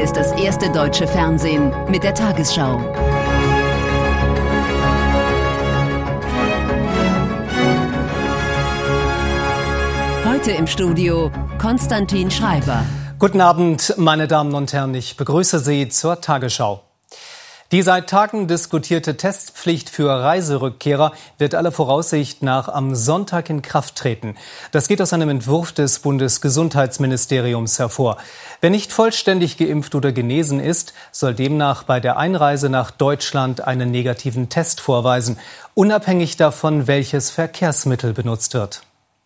Hier ist das erste deutsche Fernsehen mit der Tagesschau. Heute im Studio Konstantin Schreiber. Guten Abend, meine Damen und Herren, ich begrüße Sie zur Tagesschau. Die seit Tagen diskutierte Testpflicht für Reiserückkehrer wird aller Voraussicht nach am Sonntag in Kraft treten. Das geht aus einem Entwurf des Bundesgesundheitsministeriums hervor. Wer nicht vollständig geimpft oder genesen ist, soll demnach bei der Einreise nach Deutschland einen negativen Test vorweisen, unabhängig davon, welches Verkehrsmittel benutzt wird.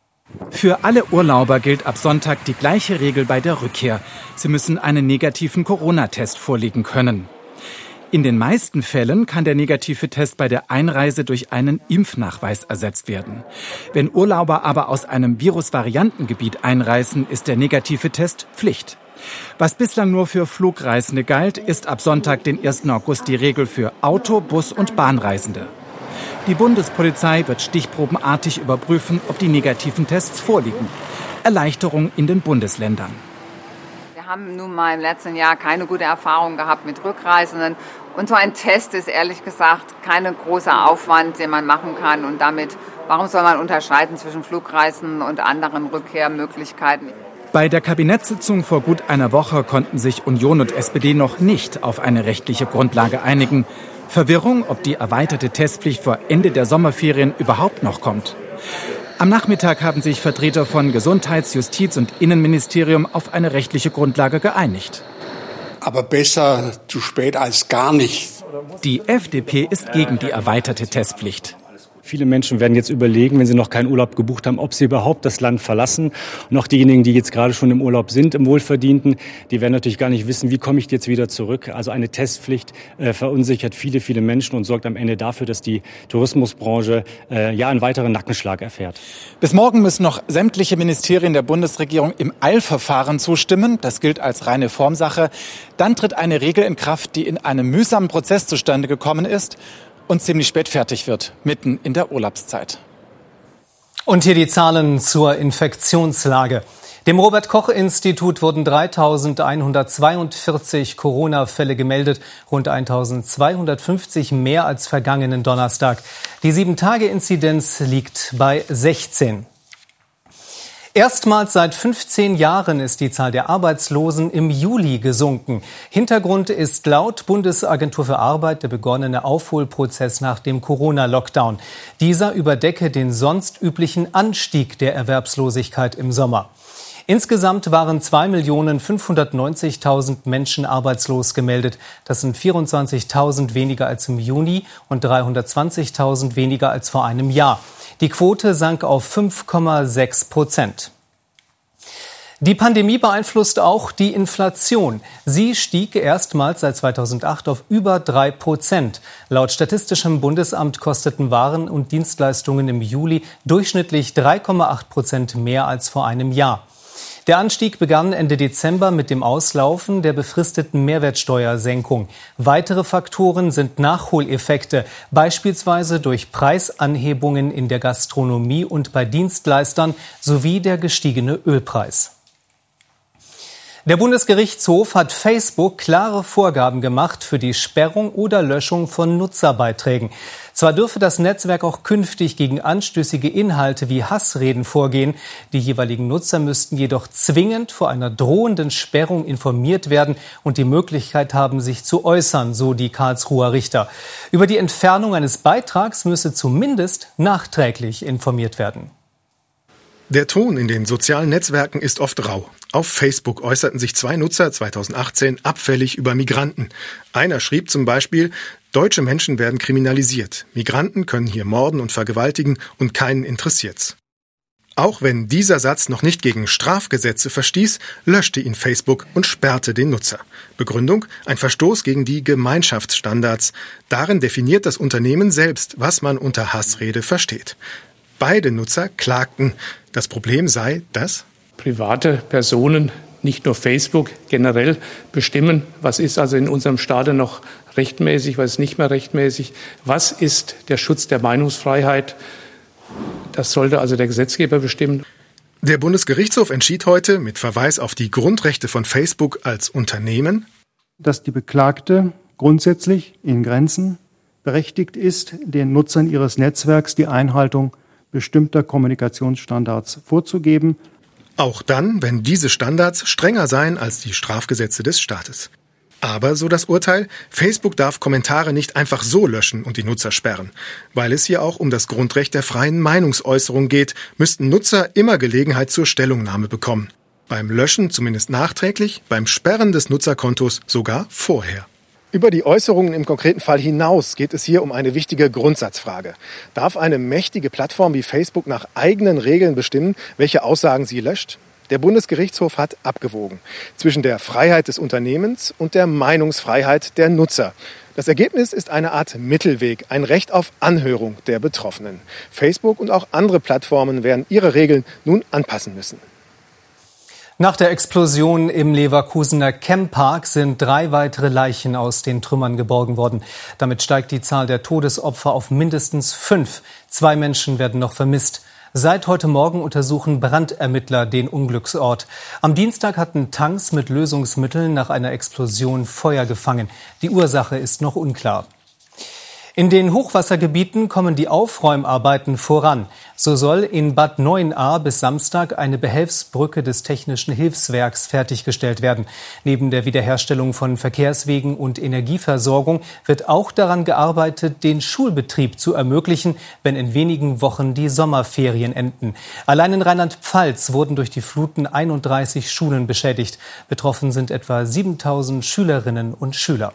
Für alle Urlauber gilt ab Sonntag die gleiche Regel bei der Rückkehr. Sie müssen einen negativen Corona-Test vorlegen können. In den meisten Fällen kann der negative Test bei der Einreise durch einen Impfnachweis ersetzt werden. Wenn Urlauber aber aus einem Virusvariantengebiet einreisen, ist der negative Test Pflicht. Was bislang nur für Flugreisende galt, ist ab Sonntag, den 1. August, die Regel für Auto-, Bus- und Bahnreisende. Die Bundespolizei wird stichprobenartig überprüfen, ob die negativen Tests vorliegen. Erleichterung in den Bundesländern. Wir haben nun mal im letzten Jahr keine gute Erfahrung gehabt mit Rückreisenden. Und so ein Test ist ehrlich gesagt kein großer Aufwand, den man machen kann. Und damit, warum soll man unterscheiden zwischen Flugreisen und anderen Rückkehrmöglichkeiten? Bei der Kabinettssitzung vor gut einer Woche konnten sich Union und SPD noch nicht auf eine rechtliche Grundlage einigen. Verwirrung, ob die erweiterte Testpflicht vor Ende der Sommerferien überhaupt noch kommt. Am Nachmittag haben sich Vertreter von Gesundheits-, Justiz- und Innenministerium auf eine rechtliche Grundlage geeinigt. Aber besser zu spät als gar nicht. Die FDP ist gegen die erweiterte Testpflicht. Viele Menschen werden jetzt überlegen, wenn sie noch keinen Urlaub gebucht haben, ob sie überhaupt das Land verlassen. Und auch diejenigen, die jetzt gerade schon im Urlaub sind, im Wohlverdienten, die werden natürlich gar nicht wissen, wie komme ich jetzt wieder zurück. Also eine Testpflicht verunsichert viele Menschen und sorgt am Ende dafür, dass die Tourismusbranche einen weiteren Nackenschlag erfährt. Bis morgen müssen noch sämtliche Ministerien der Bundesregierung im Eilverfahren zustimmen. Das gilt als reine Formsache. Dann tritt eine Regel in Kraft, die in einem mühsamen Prozess zustande gekommen ist und ziemlich spät fertig wird, mitten in der Urlaubszeit. Und hier die Zahlen zur Infektionslage. Dem Robert-Koch-Institut wurden 3.142 Corona-Fälle gemeldet, rund 1.250 mehr als vergangenen Donnerstag. Die 7-Tage-Inzidenz liegt bei 16. Erstmals seit 15 Jahren ist die Zahl der Arbeitslosen im Juli gesunken. Hintergrund ist laut Bundesagentur für Arbeit der begonnene Aufholprozess nach dem Corona-Lockdown. Dieser überdecke den sonst üblichen Anstieg der Erwerbslosigkeit im Sommer. Insgesamt waren 2.590.000 Menschen arbeitslos gemeldet. Das sind 24.000 weniger als im Juni und 320.000 weniger als vor einem Jahr. Die Quote sank auf 5,6%. Die Pandemie beeinflusst auch die Inflation. Sie stieg erstmals seit 2008 auf über 3%. Laut Statistischem Bundesamt kosteten Waren und Dienstleistungen im Juli durchschnittlich 3,8% mehr als vor einem Jahr. Der Anstieg begann Ende Dezember mit dem Auslaufen der befristeten Mehrwertsteuersenkung. Weitere Faktoren sind Nachholeffekte, beispielsweise durch Preisanhebungen in der Gastronomie und bei Dienstleistern sowie der gestiegene Ölpreis. Der Bundesgerichtshof hat Facebook klare Vorgaben gemacht für die Sperrung oder Löschung von Nutzerbeiträgen. Zwar dürfe das Netzwerk auch künftig gegen anstößige Inhalte wie Hassreden vorgehen. Die jeweiligen Nutzer müssten jedoch zwingend vor einer drohenden Sperrung informiert werden und die Möglichkeit haben, sich zu äußern, so die Karlsruher Richter. Über die Entfernung eines Beitrags müsse zumindest nachträglich informiert werden. Der Ton in den sozialen Netzwerken ist oft rau. Auf Facebook äußerten sich 2 Nutzer 2018 abfällig über Migranten. Einer schrieb zum Beispiel: Deutsche Menschen werden kriminalisiert. Migranten können hier morden und vergewaltigen und keinen interessiert's. Auch wenn dieser Satz noch nicht gegen Strafgesetze verstieß, löschte ihn Facebook und sperrte den Nutzer. Begründung: ein Verstoß gegen die Gemeinschaftsstandards. Darin definiert das Unternehmen selbst, was man unter Hassrede versteht. Beide Nutzer klagten. Das Problem sei, dass private Personen, nicht nur Facebook, generell bestimmen, was ist also in unserem Staate noch rechtmäßig, was ist nicht mehr rechtmäßig, was ist der Schutz der Meinungsfreiheit. Das sollte also der Gesetzgeber bestimmen. Der Bundesgerichtshof entschied heute mit Verweis auf die Grundrechte von Facebook als Unternehmen: dass die Beklagte grundsätzlich in Grenzen berechtigt ist, den Nutzern ihres Netzwerks die Einhaltung bestimmter Kommunikationsstandards vorzugeben. Auch dann, wenn diese Standards strenger seien als die Strafgesetze des Staates. Aber, so das Urteil, Facebook darf Kommentare nicht einfach so löschen und die Nutzer sperren. Weil es hier auch um das Grundrecht der freien Meinungsäußerung geht, müssten Nutzer immer Gelegenheit zur Stellungnahme bekommen. Beim Löschen zumindest nachträglich, beim Sperren des Nutzerkontos sogar vorher. Über die Äußerungen im konkreten Fall hinaus geht es hier um eine wichtige Grundsatzfrage. Darf eine mächtige Plattform wie Facebook nach eigenen Regeln bestimmen, welche Aussagen sie löscht? Der Bundesgerichtshof hat abgewogen zwischen der Freiheit des Unternehmens und der Meinungsfreiheit der Nutzer. Das Ergebnis ist eine Art Mittelweg, ein Recht auf Anhörung der Betroffenen. Facebook und auch andere Plattformen werden ihre Regeln nun anpassen müssen. Nach der Explosion im Leverkusener Chempark sind 3 weitere Leichen aus den Trümmern geborgen worden. Damit steigt die Zahl der Todesopfer auf mindestens 5. 2 Menschen werden noch vermisst. Seit heute Morgen untersuchen Brandermittler den Unglücksort. Am Dienstag hatten Tanks mit Lösungsmitteln nach einer Explosion Feuer gefangen. Die Ursache ist noch unklar. In den Hochwassergebieten kommen die Aufräumarbeiten voran. So soll in Bad Neuenahr bis Samstag eine Behelfsbrücke des Technischen Hilfswerks fertiggestellt werden. Neben der Wiederherstellung von Verkehrswegen und Energieversorgung wird auch daran gearbeitet, den Schulbetrieb zu ermöglichen, wenn in wenigen Wochen die Sommerferien enden. Allein in Rheinland-Pfalz wurden durch die Fluten 31 Schulen beschädigt. Betroffen sind etwa 7.000 Schülerinnen und Schüler.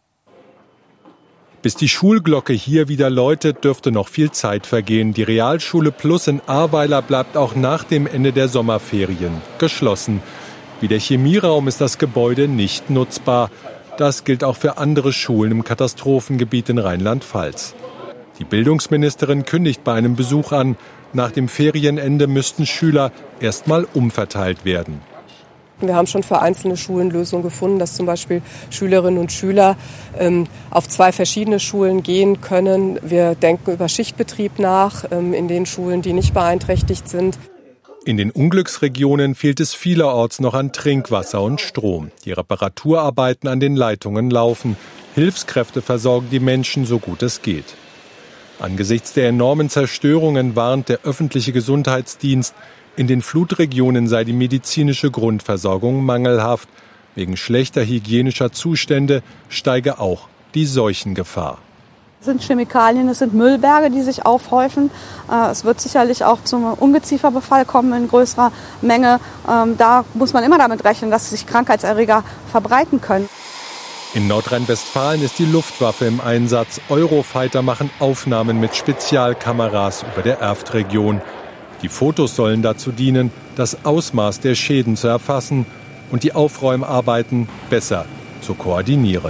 Bis die Schulglocke hier wieder läutet, dürfte noch viel Zeit vergehen. Die Realschule Plus in Ahrweiler bleibt auch nach dem Ende der Sommerferien geschlossen. Wie der Chemieraum ist das Gebäude nicht nutzbar. Das gilt auch für andere Schulen im Katastrophengebiet in Rheinland-Pfalz. Die Bildungsministerin kündigt bei einem Besuch an, nach dem Ferienende müssten Schüler erstmal umverteilt werden. Wir haben schon für einzelne Schulen Lösungen gefunden, dass zum Beispiel Schülerinnen und Schüler auf 2 verschiedene Schulen gehen können. Wir denken über Schichtbetrieb nach in den Schulen, die nicht beeinträchtigt sind. In den Unglücksregionen fehlt es vielerorts noch an Trinkwasser und Strom. Die Reparaturarbeiten an den Leitungen laufen. Hilfskräfte versorgen die Menschen so gut es geht. Angesichts der enormen Zerstörungen warnt der öffentliche Gesundheitsdienst, in den Flutregionen sei die medizinische Grundversorgung mangelhaft. Wegen schlechter hygienischer Zustände steige auch die Seuchengefahr. Es sind Chemikalien, es sind Müllberge, die sich aufhäufen. Es wird sicherlich auch zum Ungezieferbefall kommen in größerer Menge. Da muss man immer damit rechnen, dass sich Krankheitserreger verbreiten können. In Nordrhein-Westfalen ist die Luftwaffe im Einsatz. Eurofighter machen Aufnahmen mit Spezialkameras über der Erftregion. Die Fotos sollen dazu dienen, das Ausmaß der Schäden zu erfassen und die Aufräumarbeiten besser zu koordinieren.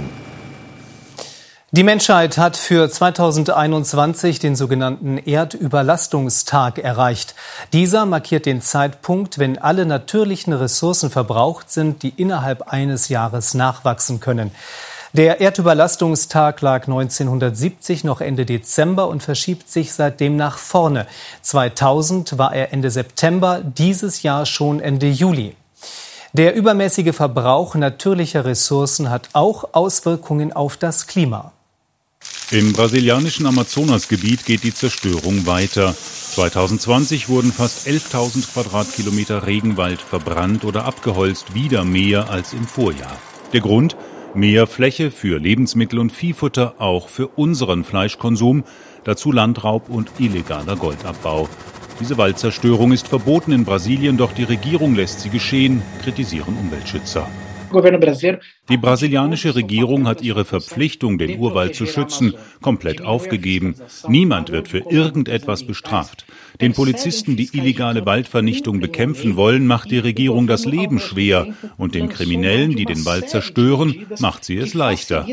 Die Menschheit hat für 2021 den sogenannten Erdüberlastungstag erreicht. Dieser markiert den Zeitpunkt, wenn alle natürlichen Ressourcen verbraucht sind, die innerhalb eines Jahres nachwachsen können. Der Erdüberlastungstag lag 1970 noch Ende Dezember und verschiebt sich seitdem nach vorne. 2000 war er Ende September, dieses Jahr schon Ende Juli. Der übermäßige Verbrauch natürlicher Ressourcen hat auch Auswirkungen auf das Klima. Im brasilianischen Amazonasgebiet geht die Zerstörung weiter. 2020 wurden fast 11.000 Quadratkilometer Regenwald verbrannt oder abgeholzt, wieder mehr als im Vorjahr. Der Grund? Mehr Fläche für Lebensmittel und Viehfutter, auch für unseren Fleischkonsum, dazu Landraub und illegaler Goldabbau. Diese Waldzerstörung ist verboten in Brasilien, doch die Regierung lässt sie geschehen, kritisieren Umweltschützer. Die brasilianische Regierung hat ihre Verpflichtung, den Urwald zu schützen, komplett aufgegeben. Niemand wird für irgendetwas bestraft. Den Polizisten, die illegale Waldvernichtung bekämpfen wollen, macht die Regierung das Leben schwer. Und den Kriminellen, die den Wald zerstören, macht sie es leichter.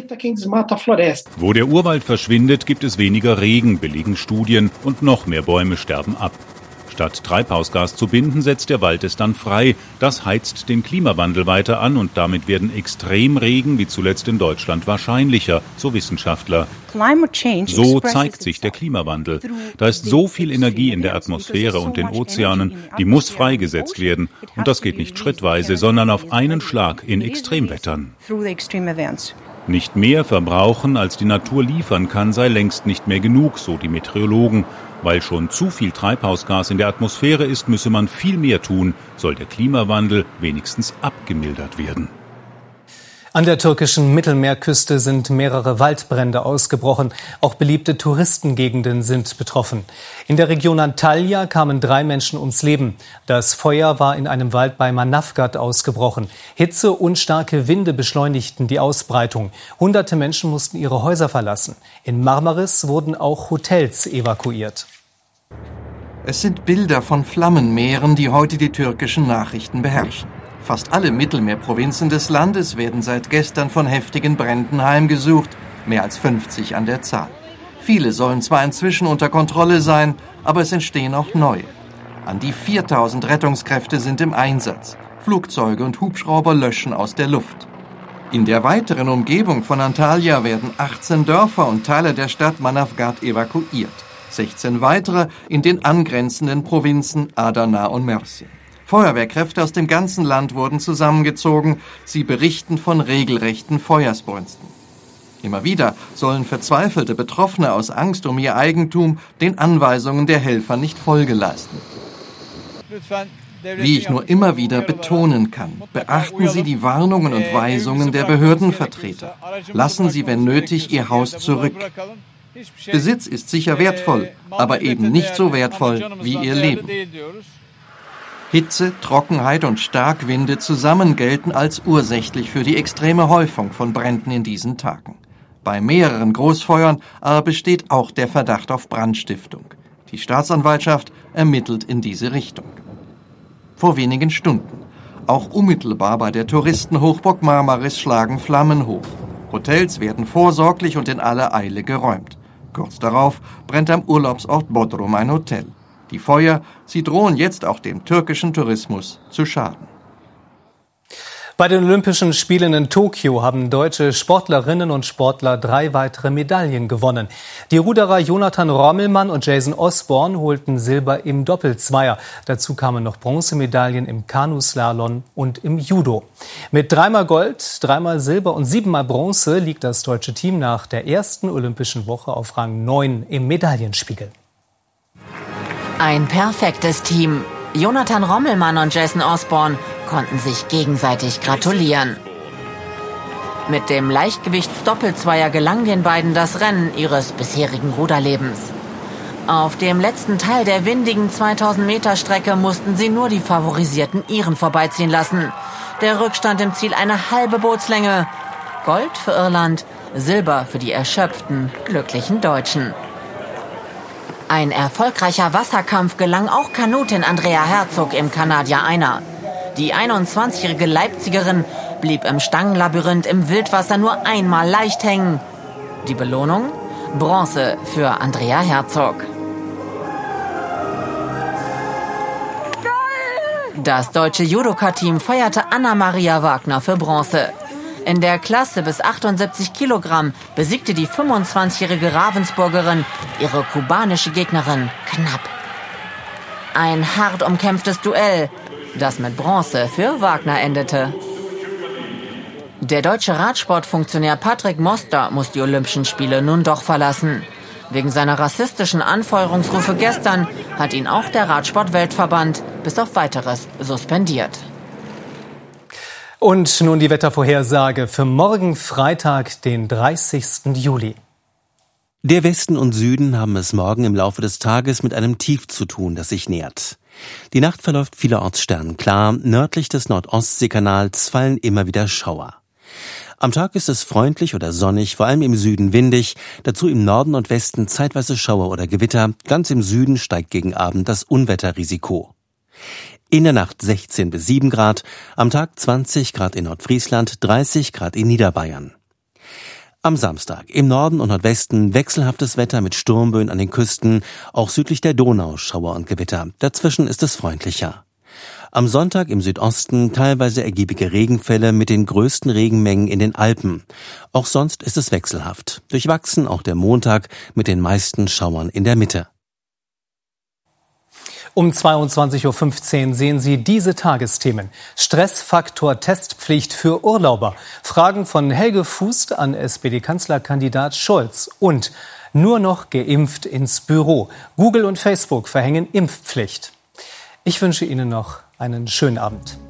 Wo der Urwald verschwindet, gibt es weniger Regen, belegen Studien, und noch mehr Bäume sterben ab. Statt Treibhausgas zu binden, setzt der Wald es dann frei. Das heizt den Klimawandel weiter an und damit werden Extremregen wie zuletzt in Deutschland wahrscheinlicher, so Wissenschaftler. So zeigt sich der Klimawandel. Da ist so viel Energie in der Atmosphäre und den Ozeanen, die muss freigesetzt werden. Und das geht nicht schrittweise, sondern auf einen Schlag in Extremwettern. Nicht mehr verbrauchen, als die Natur liefern kann, sei längst nicht mehr genug, so die Meteorologen. Weil schon zu viel Treibhausgas in der Atmosphäre ist, müsse man viel mehr tun, soll der Klimawandel wenigstens abgemildert werden. An der türkischen Mittelmeerküste sind mehrere Waldbrände ausgebrochen. Auch beliebte Touristengegenden sind betroffen. In der Region Antalya kamen 3 Menschen ums Leben. Das Feuer war in einem Wald bei Manavgat ausgebrochen. Hitze und starke Winde beschleunigten die Ausbreitung. Hunderte Menschen mussten ihre Häuser verlassen. In Marmaris wurden auch Hotels evakuiert. Es sind Bilder von Flammenmeeren, die heute die türkischen Nachrichten beherrschen. Fast alle Mittelmeerprovinzen des Landes werden seit gestern von heftigen Bränden heimgesucht, mehr als 50 an der Zahl. Viele sollen zwar inzwischen unter Kontrolle sein, aber es entstehen auch neue. An die 4000 Rettungskräfte sind im Einsatz. Flugzeuge und Hubschrauber löschen aus der Luft. In der weiteren Umgebung von Antalya werden 18 Dörfer und Teile der Stadt Manavgat evakuiert. 16 weitere in den angrenzenden Provinzen Adana und Mersin. Feuerwehrkräfte aus dem ganzen Land wurden zusammengezogen. Sie berichten von regelrechten Feuersbrünsten. Immer wieder sollen verzweifelte Betroffene aus Angst um ihr Eigentum den Anweisungen der Helfer nicht Folge leisten. Wie ich nur immer wieder betonen kann, beachten Sie die Warnungen und Weisungen der Behördenvertreter. Lassen Sie, wenn nötig, Ihr Haus zurück. Besitz ist sicher wertvoll, aber eben nicht so wertvoll wie Ihr Leben. Hitze, Trockenheit und Starkwinde zusammen gelten als ursächlich für die extreme Häufung von Bränden in diesen Tagen. Bei mehreren Großfeuern aber besteht auch der Verdacht auf Brandstiftung. Die Staatsanwaltschaft ermittelt in diese Richtung. Vor wenigen Stunden. Auch unmittelbar bei der Touristenhochburg Marmaris schlagen Flammen hoch. Hotels werden vorsorglich und in aller Eile geräumt. Kurz darauf brennt am Urlaubsort Bodrum ein Hotel. Die Feuer, sie drohen jetzt auch dem türkischen Tourismus zu schaden. Bei den Olympischen Spielen in Tokio haben deutsche Sportlerinnen und Sportler 3 weitere Medaillen gewonnen. Die Ruderer Jonathan Rommelmann und Jason Osborne holten Silber im Doppelzweier. Dazu kamen noch Bronzemedaillen im Kanuslalom und im Judo. Mit 3-mal Gold, 3-mal Silber und 7-mal Bronze liegt das deutsche Team nach der ersten Olympischen Woche auf Rang 9 im Medaillenspiegel. Ein perfektes Team. Jonathan Rommelmann und Jason Osborne konnten sich gegenseitig gratulieren. Mit dem Leichtgewichtsdoppelzweier gelang den beiden das Rennen ihres bisherigen Ruderlebens. Auf dem letzten Teil der windigen 2000-Meter-Strecke mussten sie nur die favorisierten Iren vorbeiziehen lassen. Der Rückstand im Ziel eine halbe Bootslänge. Gold für Irland, Silber für die erschöpften, glücklichen Deutschen. Ein erfolgreicher Wasserkampf gelang auch Kanutin Andrea Herzog im Kanadier Einer. Die 21-jährige Leipzigerin blieb im Stangenlabyrinth im Wildwasser nur einmal leicht hängen. Die Belohnung? Bronze für Andrea Herzog. Das deutsche Judoka-Team feierte Anna-Maria Wagner für Bronze. In der Klasse bis 78 Kilogramm besiegte die 25-jährige Ravensburgerin ihre kubanische Gegnerin knapp. Ein hart umkämpftes Duell, das mit Bronze für Wagner endete. Der deutsche Radsportfunktionär Patrick Moster muss die Olympischen Spiele nun doch verlassen. Wegen seiner rassistischen Anfeuerungsrufe gestern hat ihn auch der Radsport-Weltverband bis auf Weiteres suspendiert. Und nun die Wettervorhersage für morgen Freitag, den 30. Juli. Der Westen und Süden haben es morgen im Laufe des Tages mit einem Tief zu tun, das sich nähert. Die Nacht verläuft vielerorts sternklar, nördlich des Nord-Ostsee-Kanals fallen immer wieder Schauer. Am Tag ist es freundlich oder sonnig, vor allem im Süden windig, dazu im Norden und Westen zeitweise Schauer oder Gewitter, ganz im Süden steigt gegen Abend das Unwetterrisiko. In der Nacht 16 bis 7 Grad, am Tag 20 Grad in Nordfriesland, 30 Grad in Niederbayern. Am Samstag im Norden und Nordwesten wechselhaftes Wetter mit Sturmböen an den Küsten, auch südlich der Donau Schauer und Gewitter. Dazwischen ist es freundlicher. Am Sonntag im Südosten teilweise ergiebige Regenfälle mit den größten Regenmengen in den Alpen. Auch sonst ist es wechselhaft. Durchwachsen auch der Montag mit den meisten Schauern in der Mitte. Um 22.15 Uhr sehen Sie diese Tagesthemen. Stressfaktor Testpflicht für Urlauber. Fragen von Helge Fußt an SPD-Kanzlerkandidat Scholz. Und nur noch geimpft ins Büro. Google und Facebook verhängen Impfpflicht. Ich wünsche Ihnen noch einen schönen Abend.